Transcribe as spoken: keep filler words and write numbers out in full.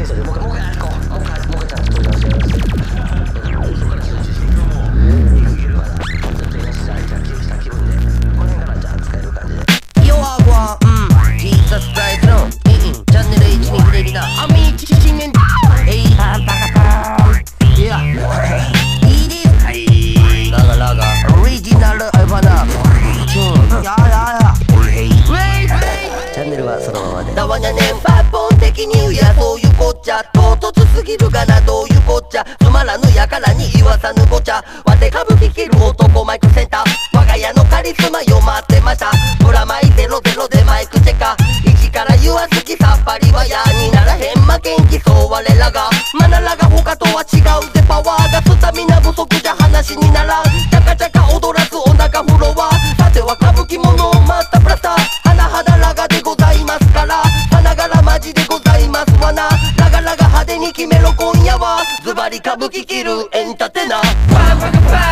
それもう一回もう一回もう一回もう一回もう一回ちゃんと取り直してやります。そこから集中していくもういくいるわな。ちょっと今したした気分でこの辺からじゃあ使える感じで。 弱はうんジーザスタイルのチャンネルいちにひねりなアミチチメンえいパンパカパンいやいいですはいラガラガオリジナルアルファナチューンやややヘイヘイウェイウェイチャンネルはそのままで。 たわにゃねん抜本的に言うやそういうこっちゃ唐突すぎるがなどういうこっちゃつまらぬやからに言わさぬごちゃわて歌舞伎切る男マイクセンター我が家のカリスマよ待ってましたプラマイゼロゼロでマイクチェッカー一から言わすきさっぱりはやにならへん負けんきそう我らがマナラが他とは違うぜパワーがスタミナ不足じゃ話にならんチャカチャカ踊らずお腹フロアさては歌舞伎ものマスタープラスター花肌ラガでございますからさながらマジでございますわなラガラガ派手に決めろ今夜はズバリ歌舞伎切るエンターテイナーパンパカパン